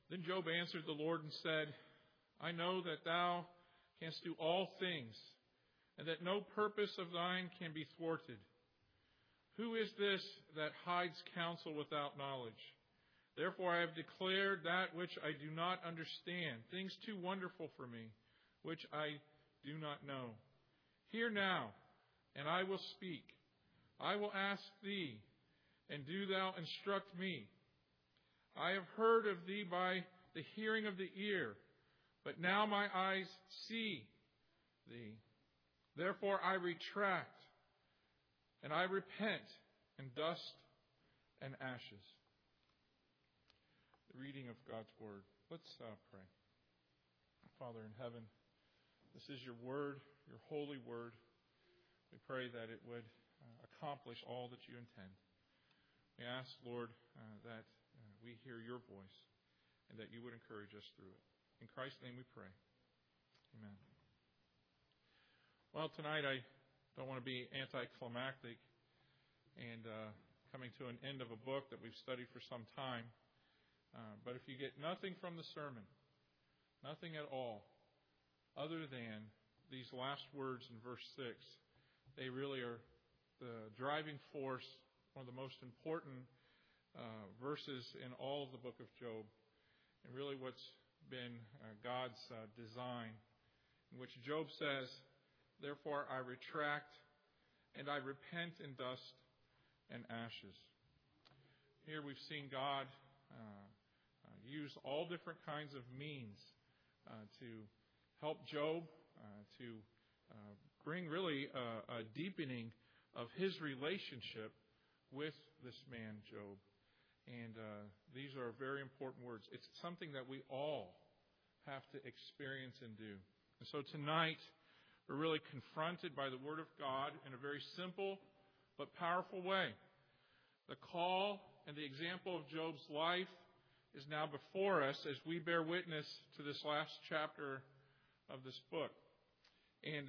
Then Job answered the Lord and said, I know that thou canst do all things, and that no purpose of thine can be thwarted. Who is this that hides counsel without knowledge? Therefore I have declared that which I do not understand, things too wonderful for me, which I do not know. Hear now, and I will speak. I will ask thee, and do thou instruct me. I have heard of thee by the hearing of the ear, but now my eyes see thee. Therefore I retract, and I repent in dust and ashes. The reading of God's Word. Let's pray. Father in heaven, this is your Word, your holy Word. We pray that it would accomplish all that you intend. We ask, Lord, that we hear your voice and that you would encourage us through it. In Christ's name we pray. Amen. Well, tonight I don't want to be anticlimactic and coming to an end of a book that we've studied for some time. But if you get nothing from the sermon, nothing at all, other than these last words in verse 6, they really are the driving force, one of the most important verses in all of the book of Job, and really what's been God's design, in which Job says, therefore I retract and I repent in dust and ashes. Here we've seen God use all different kinds of means to help Job, to bring really a deepening of his relationship with this man, Job. And these are very important words. It's something that we all have to experience and do. And so tonight, we're really confronted by the Word of God in a very simple but powerful way. The call and the example of Job's life is now before us as we bear witness to this last chapter of this book. And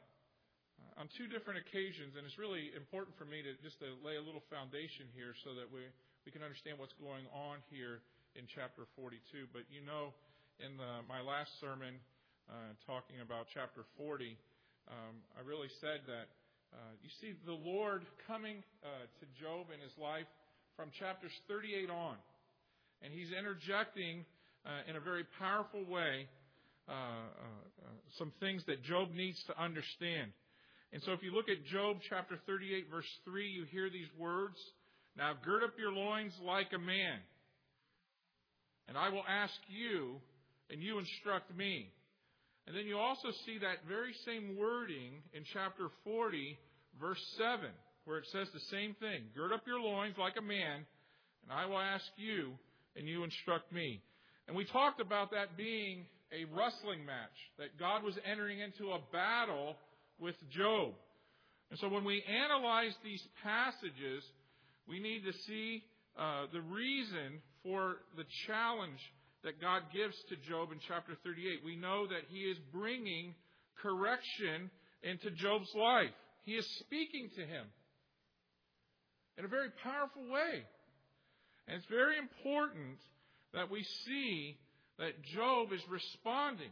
on two different occasions, and it's really important for me to lay a little foundation here so that we can understand what's going on here in chapter 42. But you know, in my last sermon, talking about chapter 40, I really said that you see the Lord coming to Job in his life from chapters 38 on. And he's interjecting in a very powerful way some things that Job needs to understand. And so if you look at Job chapter 38, verse 3, you hear these words, now gird up your loins like a man, and I will ask you, and you instruct me. And then you also see that very same wording in chapter 40, verse 7, where it says the same thing. Gird up your loins like a man, and I will ask you, and you instruct me. And we talked about that being a wrestling match, that God was entering into a battle with Job. And so when we analyze these passages, we need to see the reason for the challenge that God gives to Job in chapter 38. We know that he is bringing correction into Job's life. He is speaking to him in a very powerful way. And it's very important that we see that Job is responding.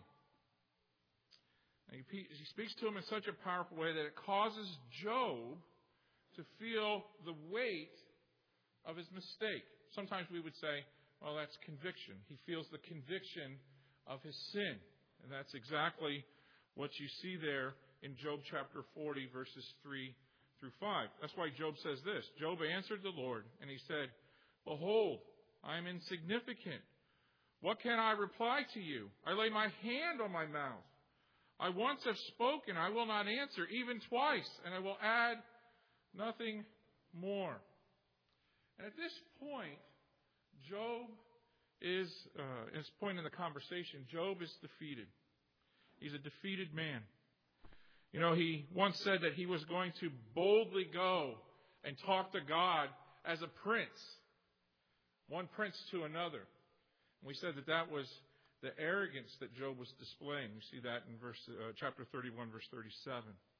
And he speaks to him in such a powerful way that it causes Job to feel the weight of his mistake. Sometimes we would say, well, that's conviction. He feels the conviction of his sin. And that's exactly what you see there in Job chapter 40, verses 3 through 5. That's why Job says this. Job answered the Lord, and he said, behold, I am insignificant. What can I reply to you? I lay my hand on my mouth. I once have spoken, I will not answer, even twice, and I will add nothing more. And at this point, Job is, at this point in the conversation, Job is defeated. He's a defeated man. You know, he once said that he was going to boldly go and talk to God as a prince, one prince to another. And we said that that was the arrogance that Job was displaying. You see that in chapter 31, verse 37.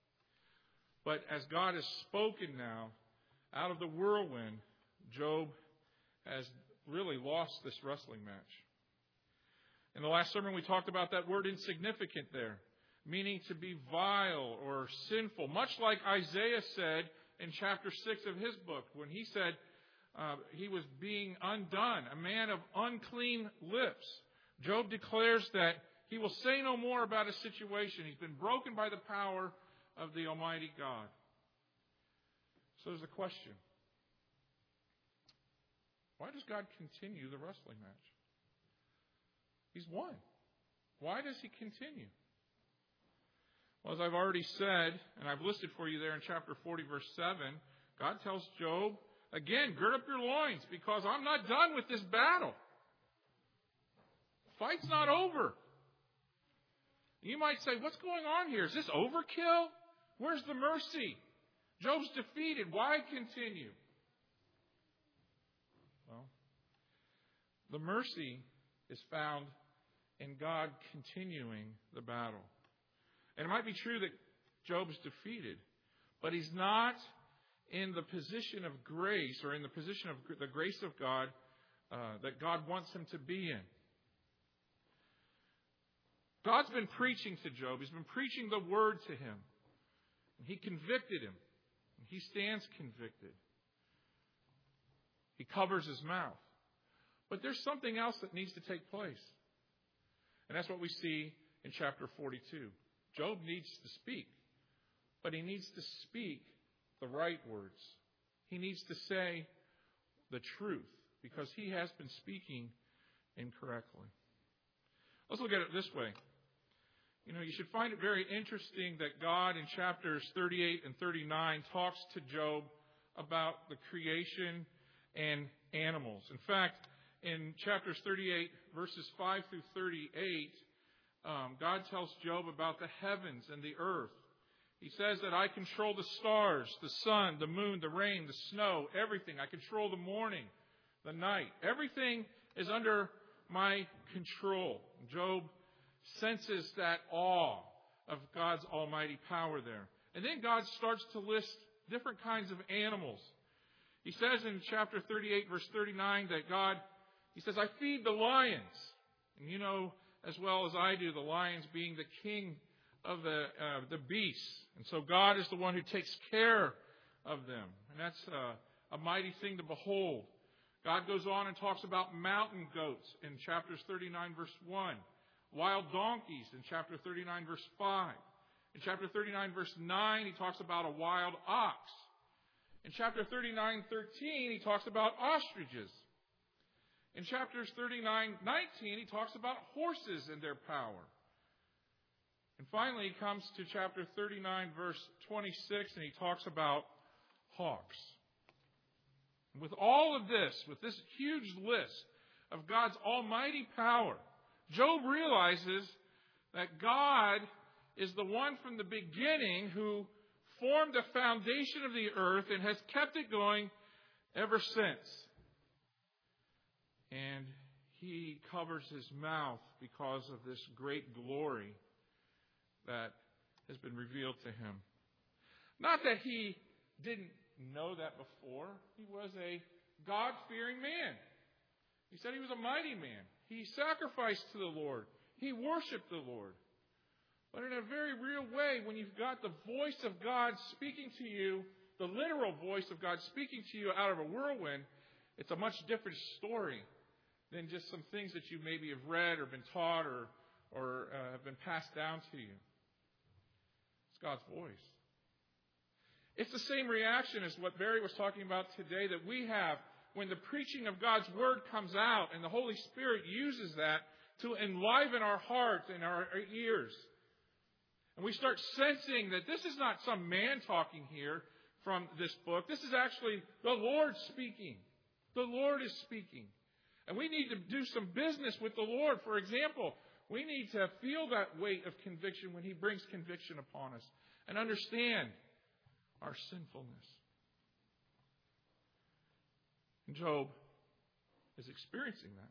But as God has spoken now, out of the whirlwind, Job has really lost this wrestling match. In the last sermon, we talked about that word insignificant there, meaning to be vile or sinful, much like Isaiah said in chapter 6 of his book, when he said he was being undone, a man of unclean lips. Job declares that he will say no more about his situation. He's been broken by the power of the Almighty God. So there's a question. Why does God continue the wrestling match? He's won. Why does he continue? Well, as I've already said, and I've listed for you there in chapter 40, verse 7, God tells Job, again, gird up your loins, because I'm not done with this battle. Fight's not over. You might say, what's going on here? Is this overkill? Where's the mercy? Job's defeated. Why continue? Well, the mercy is found in God continuing the battle. And it might be true that Job's defeated, but he's not in the position of grace or in the position of the grace of God that God wants him to be in. God's been preaching to Job. He's been preaching the word to him. And he convicted him. And he stands convicted. He covers his mouth. But there's something else that needs to take place. And that's what we see in chapter 42. Job needs to speak. But he needs to speak the right words. He needs to say the truth. Because he has been speaking incorrectly. Let's look at it this way. You should find it very interesting that God in chapters 38 and 39 talks to Job about the creation and animals. In fact, in chapters 38, verses 5 through 38, God tells Job about the heavens and the earth. He says that I control the stars, the sun, the moon, the rain, the snow, everything. I control the morning, the night. Everything is under my control. Job senses that awe of God's almighty power there. And then God starts to list different kinds of animals. He says in chapter 38, verse 39, that God, he says, I feed the lions. And you know as well as I do, the lions being the king of the beasts. And so God is the one who takes care of them. And that's a mighty thing to behold. God goes on and talks about mountain goats in chapters 39, verse 1. Wild donkeys in chapter 39, verse 5. In chapter 39, verse 9, he talks about a wild ox. In chapter 39, 13, he talks about ostriches. In chapters 39, 19, he talks about horses and their power. And finally, he comes to chapter 39, verse 26, and he talks about hawks. With all of this, with this huge list of God's almighty power, Job realizes that God is the one from the beginning who formed the foundation of the earth and has kept it going ever since. And he covers his mouth because of this great glory that has been revealed to him. Not that he didn't know that before. He was a God-fearing man. He said he was a mighty man. He sacrificed to the Lord. He worshiped the Lord. But in a very real way, when you've got the voice of God speaking to you, the literal voice of God speaking to you out of a whirlwind, it's a much different story than just some things that you maybe have read or been taught or have been passed down to you. It's God's voice. It's the same reaction as what Barry was talking about today that we have when the preaching of God's Word comes out and the Holy Spirit uses that to enliven our hearts and our ears. And we start sensing that this is not some man talking here from this book. This is actually the Lord speaking. The Lord is speaking. And we need to do some business with the Lord. For example, we need to feel that weight of conviction when He brings conviction upon us and understand our sinfulness. And Job is experiencing that.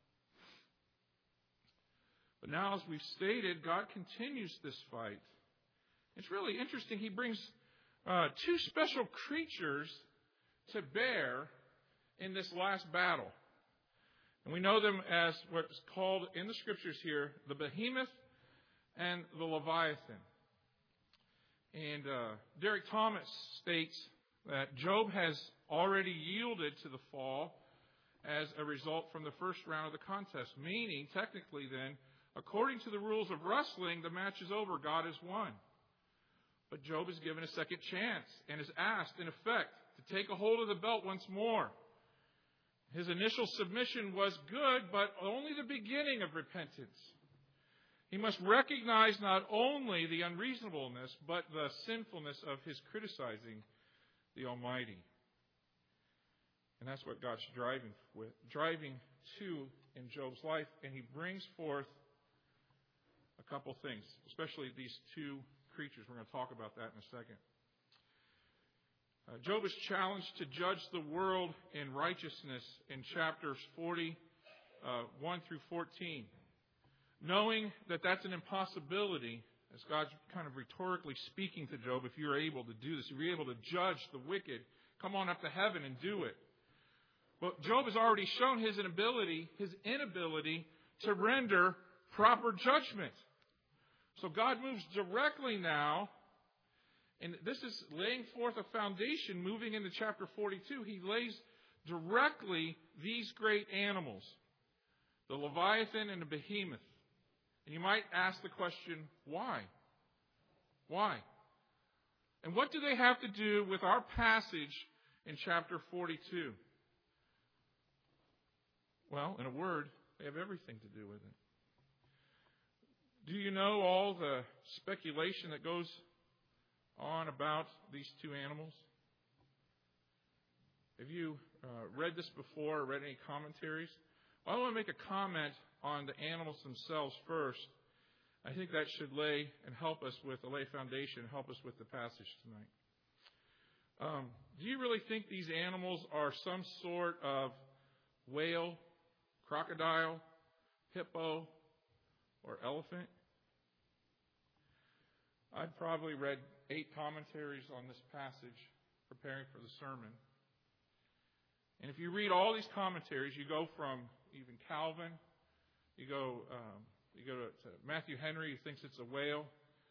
But now, as we've stated, God continues this fight. It's really interesting. He brings two special creatures to bear in this last battle. And we know them as what's called in the Scriptures here, the behemoth and the Leviathan. And Derek Thomas states that Job has already yielded to the fall as a result from the first round of the contest. Meaning, technically then, according to the rules of wrestling, the match is over. God has won. But Job is given a second chance and is asked, in effect, to take a hold of the belt once more. His initial submission was good, but only the beginning of repentance. He must recognize not only the unreasonableness, but the sinfulness of his criticizing the Almighty. And that's what God's driving to in Job's life. And he brings forth a couple things, especially these two creatures. We're going to talk about that in a second. Job is challenged to judge the world in righteousness in chapters 40, 1 through 14. Knowing that that's an impossibility, as God's kind of rhetorically speaking to Job, if you're able to do this, if you're able to judge the wicked, come on up to heaven and do it. But Job has already shown his inability to render proper judgment. So God moves directly now, and this is laying forth a foundation moving into chapter 42. He lays directly these great animals, the Leviathan and the Behemoth. And you might ask the question, why? Why? And what do they have to do with our passage in chapter 42? Well, in a word, they have everything to do with it. Do you know all the speculation that goes on about these two animals? Have you read this before or read any commentaries? Well, I want to make a comment on the animals themselves first. I think that should lay a foundation and help us with the passage tonight. Do you really think these animals are some sort of whale, crocodile, hippo, or elephant? I've probably read 8 commentaries on this passage preparing for the sermon. And if you read all these commentaries, you go from even Calvin, you go to Matthew Henry, who thinks it's a whale,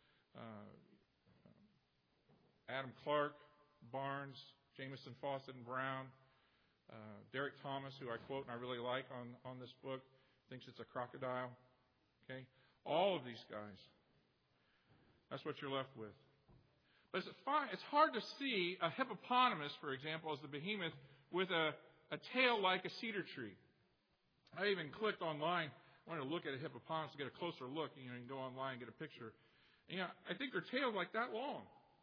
Adam Clark, Barnes, Jameson, Fawcett, and Brown, Derek Thomas, who I quote and I really like on this book, thinks it's a crocodile. Okay, all of these guys. That's what you're left with. But it's hard to see a hippopotamus, for example, as the behemoth, with a tail like a cedar tree. I even clicked online. I wanted to look at a hippopotamus to get a closer look. You can go online and get a picture. And, I think their tail's like that long.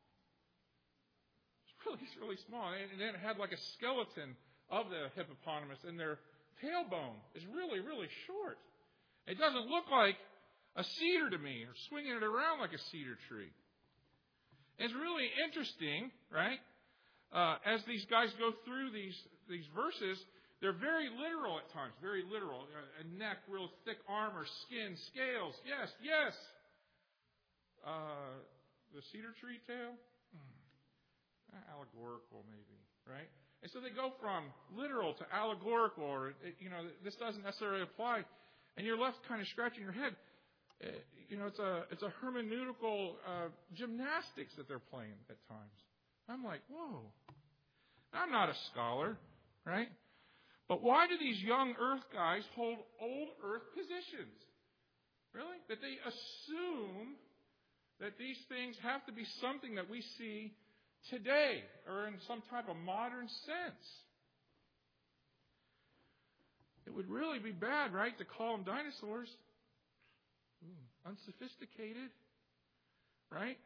It's really small. And then it had like a skeleton of the hippopotamus, and their tailbone is really, really short. It doesn't look like a cedar to me, or swinging it around like a cedar tree. It's really interesting, right? As these guys go through these verses, they're very literal at times. Very literal. A neck, real thick armor, skin, scales. Yes, yes. The cedar tree tail? Allegorical, maybe, right? And so they go from literal to allegorical, or, this doesn't necessarily apply. And you're left kind of scratching your head. It's a hermeneutical gymnastics that they're playing at times. I'm like, whoa. I'm not a scholar, right? But why do these young earth guys hold old earth positions? Really? That they assume that these things have to be something that we see today or in some type of modern sense. It would really be bad, right, to call them dinosaurs. Unsophisticated, right?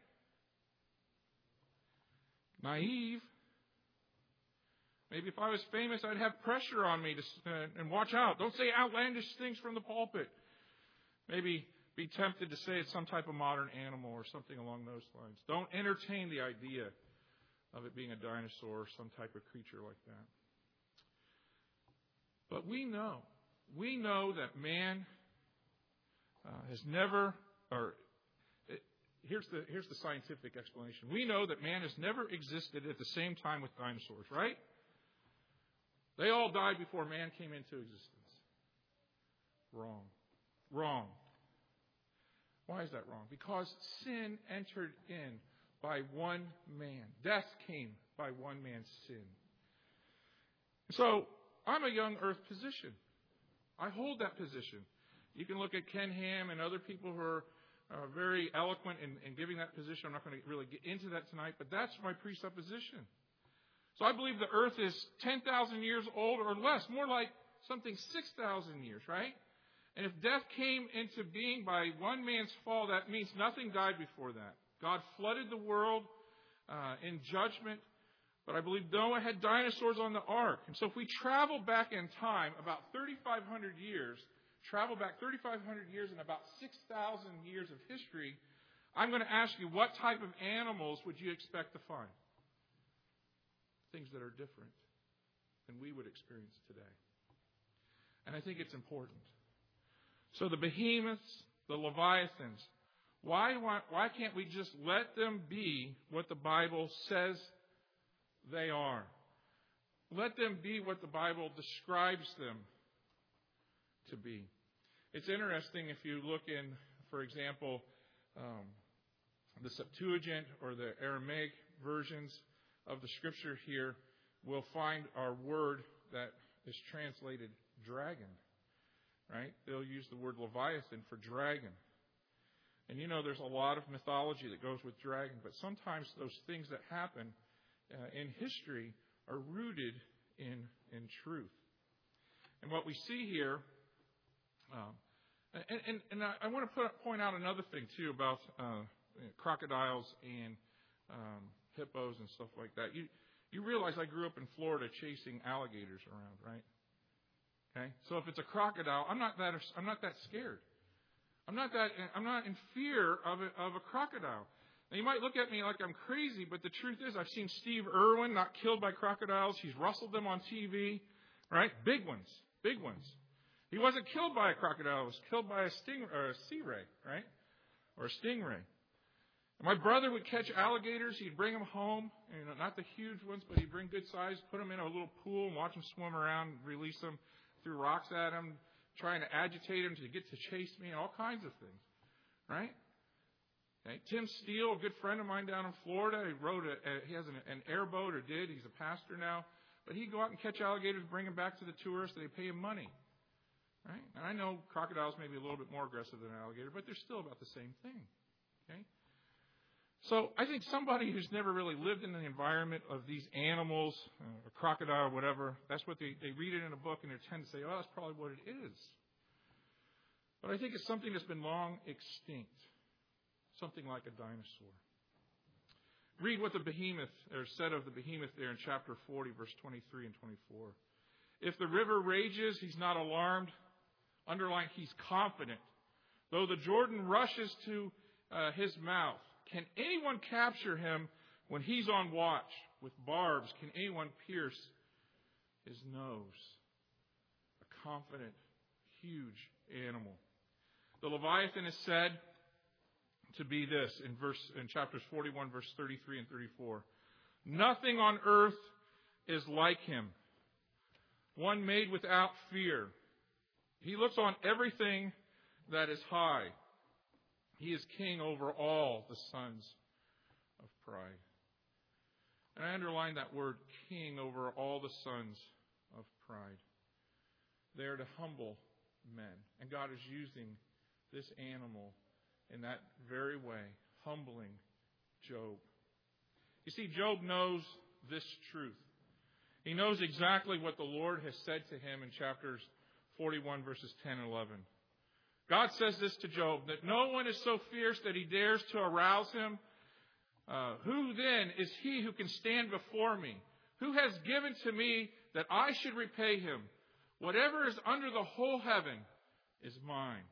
Naive. Maybe if I was famous, I'd have pressure on me and watch out. Don't say outlandish things from the pulpit. Maybe be tempted to say it's some type of modern animal or something along those lines. Don't entertain the idea of it being a dinosaur or some type of creature like that. But we know that man has never, here's the scientific explanation. We know that man has never existed at the same time with dinosaurs, right? They all died before man came into existence. wrong. Wrong. Why is that wrong? Because sin entered in by one man. Death came by one man's sin. So, I'm a young earth position. I hold that position. You can look at Ken Ham and other people who are very eloquent in giving that position. I'm not going to really get into that tonight, but that's my presupposition. So I believe the earth is 10,000 years old or less, more like something 6,000 years, right? And if death came into being by one man's fall, that means nothing died before that. God flooded the world in judgment, but I believe Noah had dinosaurs on the ark. And so if we travel back in time about 3,500 years, travel back 3,500 years and about 6,000 years of history, I'm going to ask you, what type of animals would you expect to find? Things that are different than we would experience today. And I think it's important. So the behemoths, the leviathans, why can't we just let them be what the Bible says they are? Let them be what the Bible describes them to be. It's interesting if you look in, for example, the Septuagint or the Aramaic versions of the Scripture here, we'll find our word that is translated dragon. Right? They'll use the word Leviathan for dragon. And you know there's a lot of mythology that goes with dragon, but sometimes those things that happen in history are rooted in truth. And what we see here, and I want to point out another thing too about crocodiles and hippos and stuff like that. You realize I grew up in Florida chasing alligators around, right? Okay, so if it's a crocodile, I'm not that scared. I'm not in fear of a crocodile. Now you might look at me like I'm crazy, but the truth is, I've seen Steve Irwin not killed by crocodiles. He's rustled them on TV, right? Big ones. He wasn't killed by a crocodile. He was killed by a sea ray, right? Or a stingray. And my brother would catch alligators. He'd bring them home, not the huge ones, but he'd bring good size, put them in a little pool and watch them swim around, release them, threw rocks at him, trying to agitate him to get to chase me, and all kinds of things, right? Okay. Tim Steele, a good friend of mine down in Florida, he has an airboat, or did. He's a pastor now. But he'd go out and catch alligators, bring them back to the tourists. They pay him money, right? And I know crocodiles may be a little bit more aggressive than an alligator, but they're still about the same thing, okay? So I think somebody who's never really lived in the environment of these animals, a crocodile or whatever, that's what they read it in a book and they tend to say, oh, that's probably what it is. But I think it's something that's been long extinct, something like a dinosaur. Read what the behemoth, or said of the behemoth there in chapter 40, verse 23 and 24. If the river rages, he's not alarmed. Underline, he's confident. Though the Jordan rushes to his mouth, can anyone capture him when he's on watch? With barbs, can anyone pierce his nose? A confident, huge animal. The Leviathan is said to be this in chapters 41, verse 33 and 34. Nothing on earth is like him. One made without fear. He looks on everything that is high. He is king over all the sons of pride. And I underline that word, king over all the sons of pride. They are to humble men. And God is using this animal in that very way, humbling Job. You see, Job knows this truth. He knows exactly what the Lord has said to him in chapters 41, verses 10 and 11. God says this to Job, that no one is so fierce that he dares to arouse him. Who then is he who can stand before me? Who has given to me that I should repay him? Whatever is under the whole heaven is mine.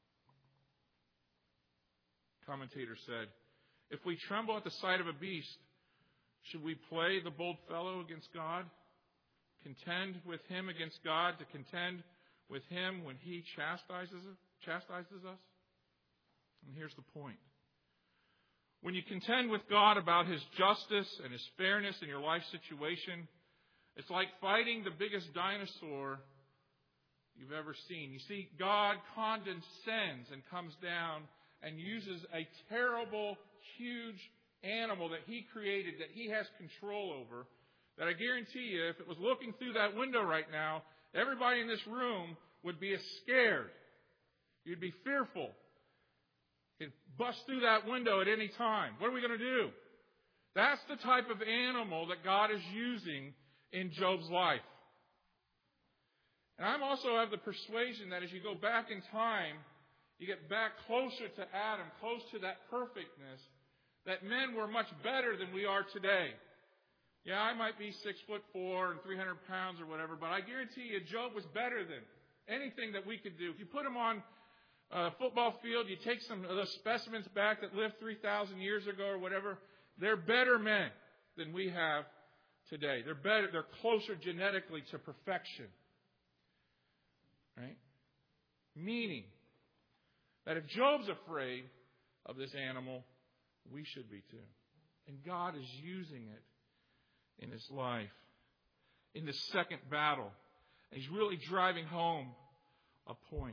Commentator said, if we tremble at the sight of a beast, should we play the bold fellow against God? Contend with him against God, to contend with him when he chastises us? And here's the point. When you contend with God about his justice and his fairness in your life situation, it's like fighting the biggest dinosaur you've ever seen. You see, God condescends and comes down and uses a terrible, huge animal that He created, that He has control over, that I guarantee you, if it was looking through that window right now, everybody in this room would be scared. You'd be fearful. It'd bust through that window at any time. What are we going to do? That's the type of animal that God is using in Job's life. And I also have the persuasion that as you go back in time, you get back closer to Adam, close to that perfectness, that men were much better than we are today. Yeah, I might be 6'4" and 300 pounds or whatever, but I guarantee you Job was better than anything that we could do. If you put him on a football field, you take some of those specimens back that lived 3,000 years ago or whatever, they're better men than we have today. They're better. They're closer genetically to perfection. Right? Meaning that if Job's afraid of this animal, we should be too. And God is using it in his life. In this second battle. And He's really driving home a point.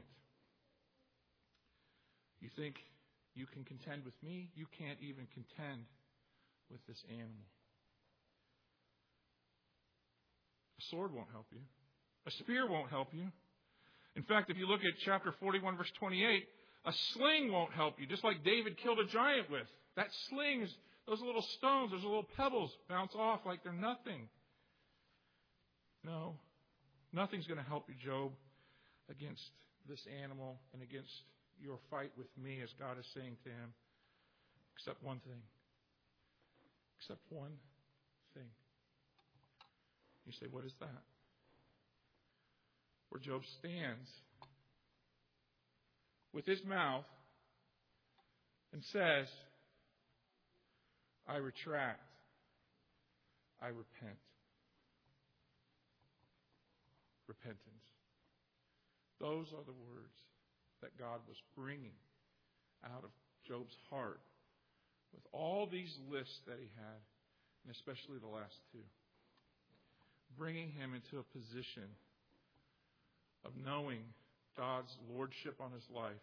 You think you can contend with me? You can't even contend with this animal. A sword won't help you. A spear won't help you. In fact, if you look at chapter 41, verse 28, a sling won't help you, just like David killed a giant with. That sling is those little stones, those little pebbles bounce off like they're nothing. No, nothing's going to help you, Job, against this animal and against your fight with me, as God is saying to him, except one thing. Except one thing. You say, what is that? Where Job stands with his mouth and says, I retract. I repent. Repentance. Those are the words that God was bringing out of Job's heart with all these lists that he had, and especially the last two. Bringing him into a position of knowing God's lordship on his life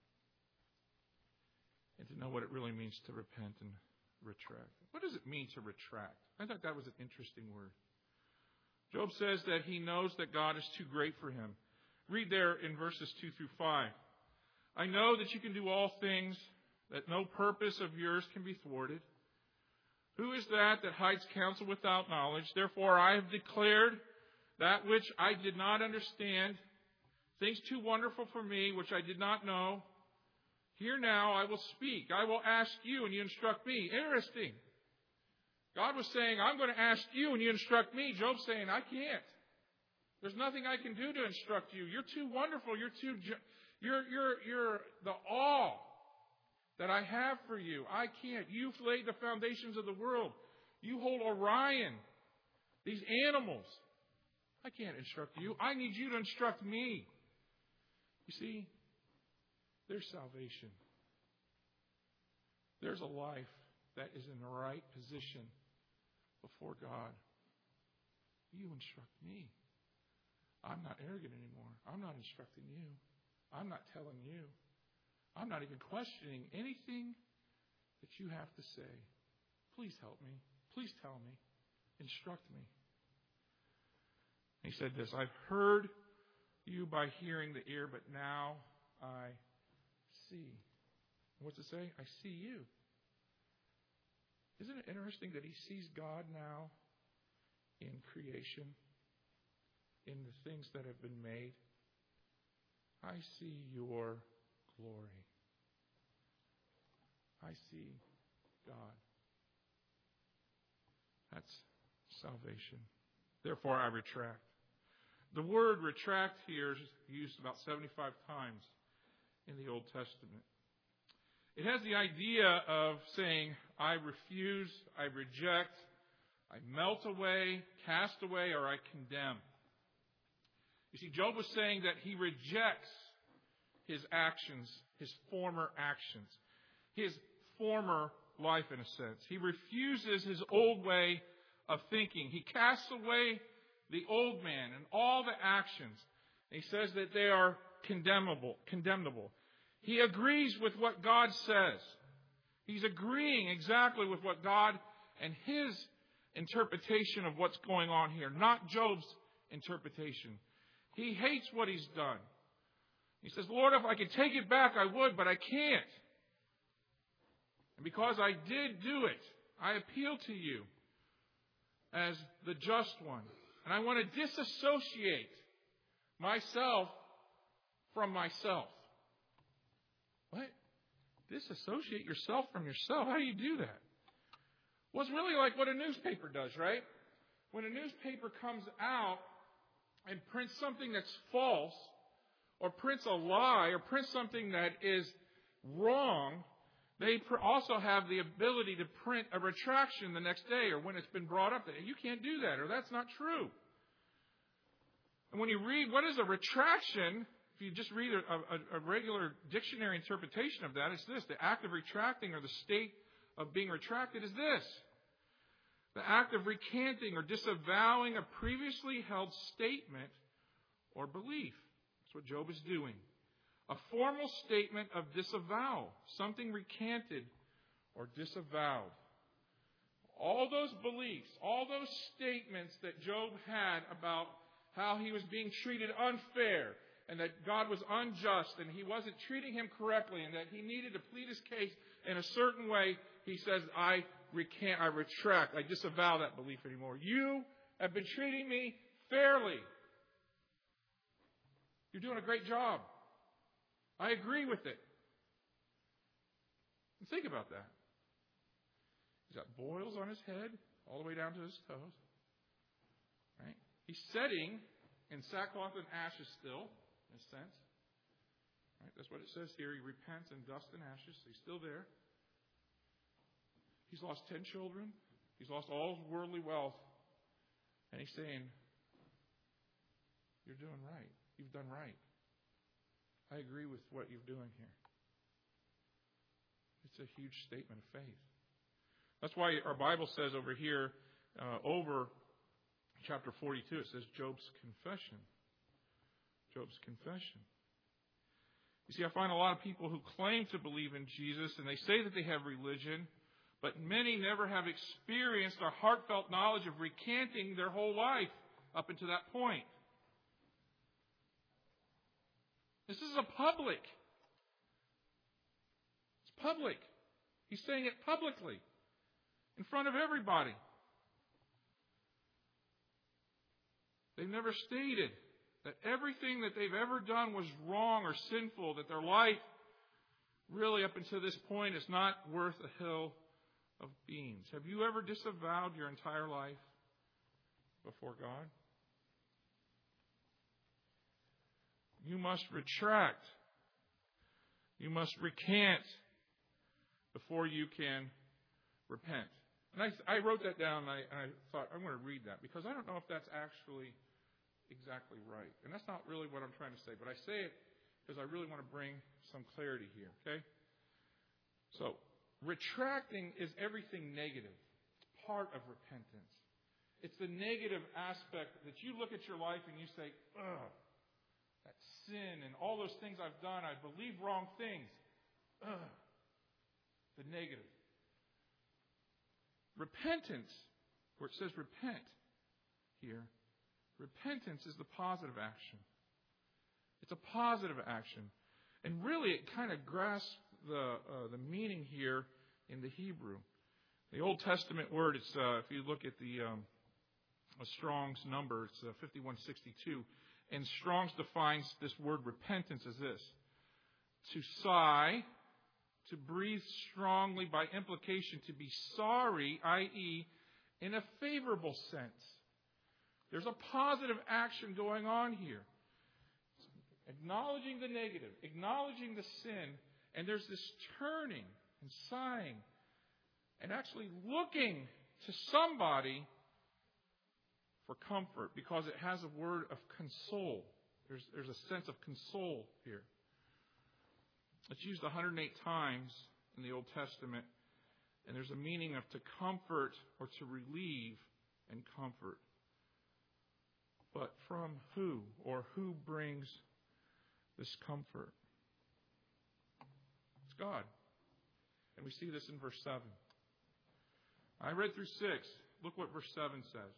and to know what it really means to repent and retract. What does it mean to retract? I thought that was an interesting word. Job says that he knows that God is too great for him. Read there in verses 2 through 5. I know that you can do all things, that no purpose of yours can be thwarted. Who is that hides counsel without knowledge? Therefore I have declared that which I did not understand, things too wonderful for me, which I did not know. Here now I will speak. I will ask you, and you instruct me. Interesting. God was saying, I'm going to ask you, and you instruct me. Job's saying, I can't. There's nothing I can do to instruct you. You're too wonderful. You're the awe that I have for you. I can't. You've laid the foundations of the world. You hold Orion, these animals. I can't instruct you. I need you to instruct me. You see, there's salvation. There's a life that is in the right position before God. You instruct me. I'm not arrogant anymore. I'm not instructing you. I'm not telling you. I'm not even questioning anything that you have to say. Please help me. Please tell me. Instruct me. He said this, I've heard you by hearing the ear, but now I see. What's it say? I see you. Isn't it interesting that he sees God now in creation, in the things that have been made? I see your glory. I see God. That's salvation. Therefore, I retract. The word retract here is used about 75 times in the Old Testament. It has the idea of saying, I refuse, I reject, I melt away, cast away, or I condemn. You see, Job was saying that he rejects his actions, his former actions, his former life in a sense. He refuses his old way of thinking. He casts away the old man and all the actions. He says that they are condemnable. He agrees with what God says. He's agreeing exactly with what God and His interpretation of what's going on here, not Job's interpretation. He hates what he's done. He says, Lord, if I could take it back, I would, but I can't. And because I did do it, I appeal to you as the just one. And I want to disassociate myself from myself. What? Disassociate yourself from yourself? How do you do that? Well, it's really like what a newspaper does, right? When a newspaper comes out and prints something that's false, or prints a lie, or prints something that is wrong, they also have the ability to print a retraction the next day, or when it's been brought up that you can't do that, or that's not true. And when you read what is a retraction, if you just read a regular dictionary interpretation of that, it's this: the act of retracting, or the state of being retracted, is this: the act of recanting or disavowing a previously held statement or belief. That's what Job is doing. A formal statement of disavowal, something recanted or disavowed. All those beliefs, all those statements that Job had about how he was being treated unfair, and that God was unjust, and He wasn't treating him correctly, and that he needed to plead his case in a certain way, he says, I recant, I retract, I disavow that belief anymore. You have been treating me fairly. You're doing a great job. I agree with it. And think about that. He's got boils on his head all the way down to his toes. Right? He's sitting in sackcloth and ashes still, in a sense. Right? That's what it says here. He repents in dust and ashes. He's still there. He's lost 10 children. He's lost all his worldly wealth. And he's saying, you're doing right. You've done right. I agree with what you're doing here. It's a huge statement of faith. That's why our Bible says over here, over chapter 42, it says Job's confession. Job's confession. You see, I find a lot of people who claim to believe in Jesus, and they say that they have religion, but many never have experienced a heartfelt knowledge of recanting their whole life up until that point. This is a public. It's public. He's saying it publicly, in front of everybody. They've never stated that everything that they've ever done was wrong or sinful, that their life really up until this point is not worth a hill of beans. Have you ever disavowed your entire life before God? You must retract. You must recant before you can repent. And I wrote that down, and I thought, I'm going to read that, because I don't know if that's actually exactly right. And that's not really what I'm trying to say, but I say it because I really want to bring some clarity here, okay? So, retracting is everything negative. It's part of repentance. It's the negative aspect that you look at your life and you say, ugh, that sin and all those things I've done, I believe wrong things. Ugh, the negative. Repentance, where it says repent here, repentance is the positive action. It's a positive action. And really it kind of grasps the meaning here in the Hebrew. The Old Testament word, it's if you look at the Strong's number, it's 5162. And Strong's defines this word repentance as this: to sigh, to breathe strongly, by implication, to be sorry, i.e., in a favorable sense. There's a positive action going on here. Acknowledging the negative, acknowledging the sin, and there's this turning and sighing and actually looking to somebody for comfort, because it has a word of console. There's a sense of console here. It's used 108 times in the Old Testament, and there's a meaning of to comfort or to relieve and comfort. But from who, or who brings this comfort? It's God. And we see this in verse 7. I read through 6. Look what verse 7 says.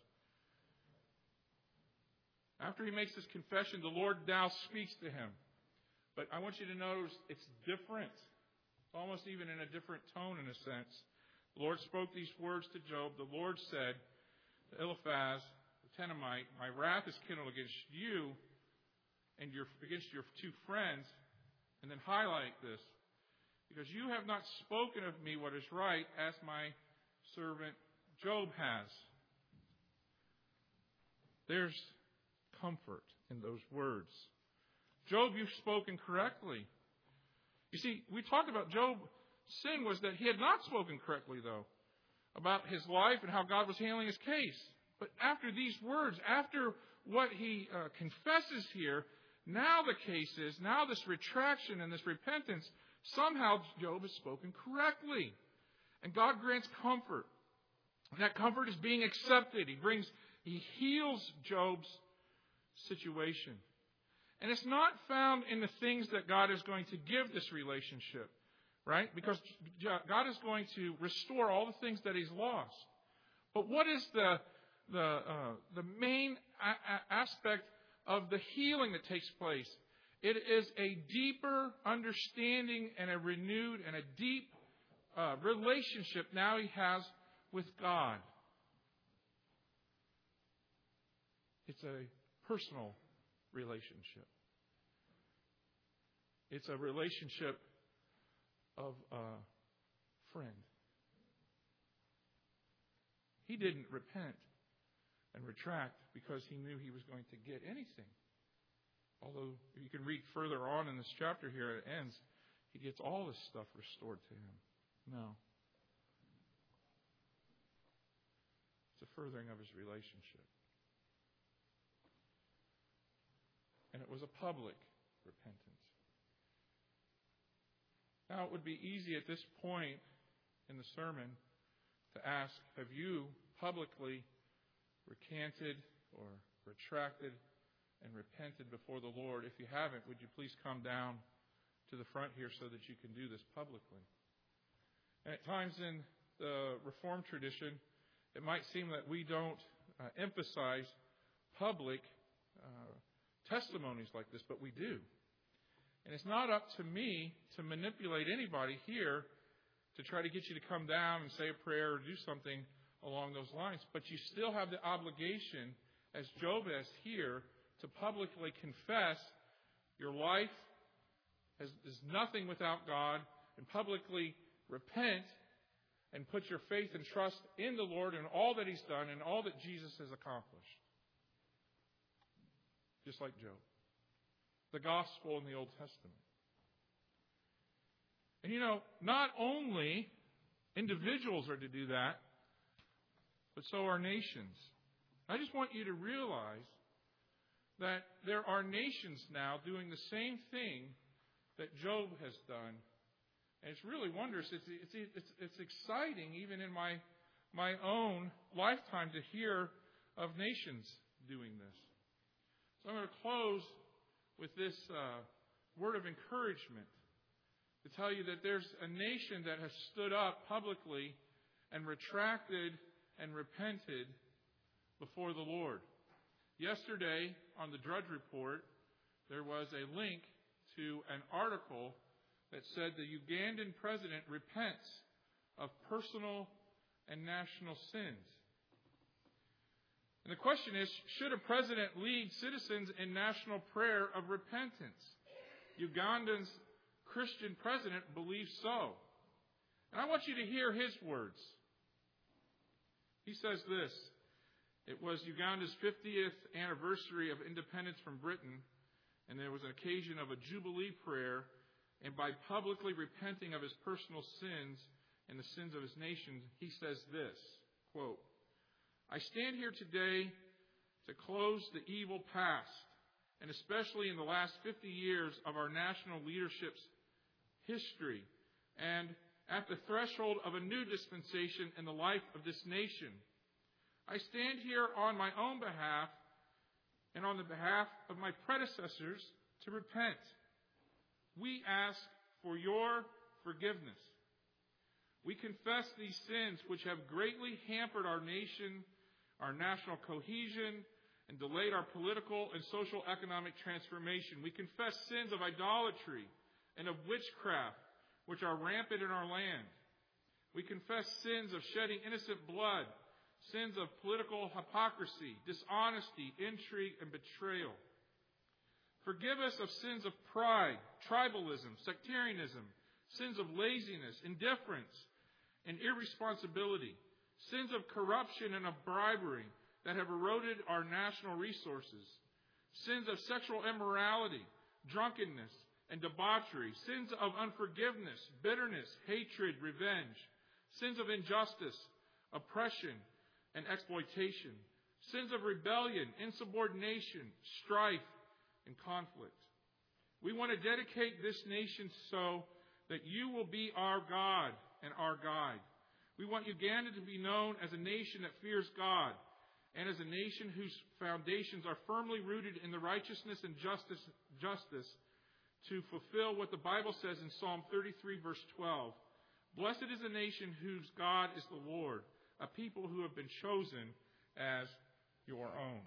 After he makes this confession, the Lord now speaks to him. But I want you to notice it's different. Almost even in a different tone in a sense. The Lord spoke these words to Job. The Lord said to Eliphaz, the Temanite, my wrath is kindled against you and against your two friends. And then highlight this. Because you have not spoken of me what is right, as my servant Job has. There's comfort in those words. Job, you've spoken correctly. You see, we talked about Job's sin was that he had not spoken correctly, though, about his life and how God was handling his case. But after these words, after what he confesses here, now the case is, now this retraction and this repentance, somehow Job has spoken correctly. And God grants comfort. And that comfort is being accepted. He heals Job's situation. And it's not found in the things that God is going to give this relationship, right? Because God is going to restore all the things that he's lost. But what is the main aspect of the healing that takes place? It is a deeper understanding and a renewed and a deep relationship now he has with God. It's a personal relationship. It's a relationship of a friend. He didn't repent and retract because he knew he was going to get anything. Although you can read further on in this chapter here, it ends, he gets all this stuff restored to him. No. It's a furthering of his relationship. And it was a public repentance. Now, it would be easy at this point in the sermon to ask, have you publicly recanted or retracted and repented before the Lord? If you haven't, would you please come down to the front here so that you can do this publicly? And at times in the Reformed tradition, it might seem that we don't emphasize public testimonies like this, but we do. And it's not up to me to manipulate anybody here to try to get you to come down and say a prayer or do something along those lines. But you still have the obligation, as Job has here, to publicly confess your life is nothing without God, and publicly repent and put your faith and trust in the Lord and all that he's done and all that Jesus has accomplished. Just like Job. The gospel in the Old Testament. And not only individuals are to do that, but so are nations. I just want you to realize that there are nations now doing the same thing that Job has done. And it's really wondrous. It's exciting, even in my own lifetime, to hear of nations doing this. So I'm going to close with this word of encouragement to tell you that there's a nation that has stood up publicly and retracted and repented before the Lord. Yesterday, on the Drudge Report, there was a link to an article that said the Ugandan president repents of personal and national sins. And the question is, should a president lead citizens in national prayer of repentance? Uganda's Christian president believes so. And I want you to hear his words. He says this: it was Uganda's 50th anniversary of independence from Britain, and there was an occasion of a jubilee prayer, and by publicly repenting of his personal sins and the sins of his nation, he says this, quote, I stand here today to close the evil past, and especially in the last 50 years of our national leadership's history, and at the threshold of a new dispensation in the life of this nation. I stand here on my own behalf and on the behalf of my predecessors to repent. We ask for your forgiveness. We confess these sins which have greatly hampered our nation, our national cohesion, and delayed our political and social economic transformation. We confess sins of idolatry and of witchcraft, which are rampant in our land. We confess sins of shedding innocent blood, sins of political hypocrisy, dishonesty, intrigue, and betrayal. Forgive us of sins of pride, tribalism, sectarianism, sins of laziness, indifference, and irresponsibility, sins of corruption and of bribery that have eroded our national resources, sins of sexual immorality, drunkenness, and debauchery, sins of unforgiveness, bitterness, hatred, revenge, sins of injustice, oppression, and exploitation, sins of rebellion, insubordination, strife, and conflict. We want to dedicate this nation so that you will be our God and our guide. We want Uganda to be known as a nation that fears God and as a nation whose foundations are firmly rooted in the righteousness and justice to fulfill what the Bible says in Psalm 33, verse 12. Blessed is the nation whose God is the Lord, a people who have been chosen as your own.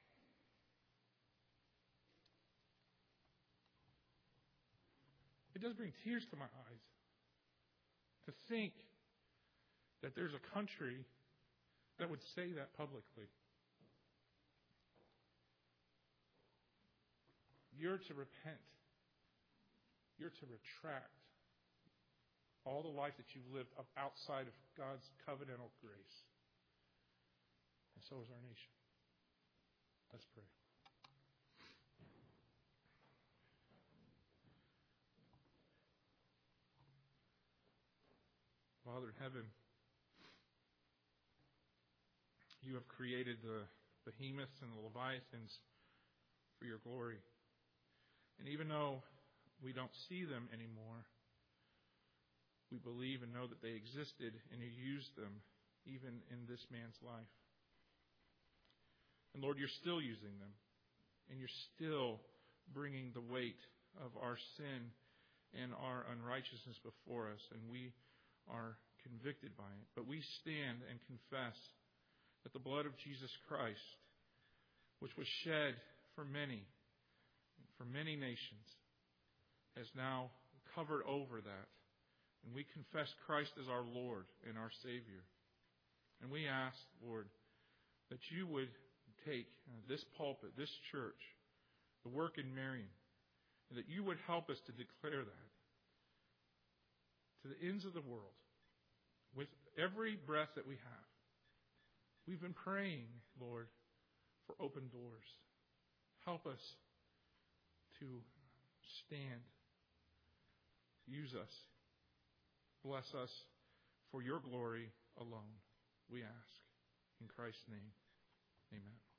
It does bring tears to my eyes to think that there's a country that would say that publicly. You're to repent. You're to retract all the life that you've lived outside of God's covenantal grace. And so is our nation. Let's pray. Father in heaven, you have created the behemoths and the leviathans for your glory. And even though we don't see them anymore, we believe and know that they existed and you used them even in this man's life. And Lord, you're still using them. And you're still bringing the weight of our sin and our unrighteousness before us. And we are convicted by it. But we stand and confess that the blood of Jesus Christ, which was shed for many nations, has now covered over that. And we confess Christ as our Lord and our Savior. And we ask, Lord, that you would take this pulpit, this church, the work in Marion, and that you would help us to declare that to the ends of the world with every breath that we have. We've been praying, Lord, for open doors. Help us to stand. Use us. Bless us for your glory alone, we ask. In Christ's name, amen.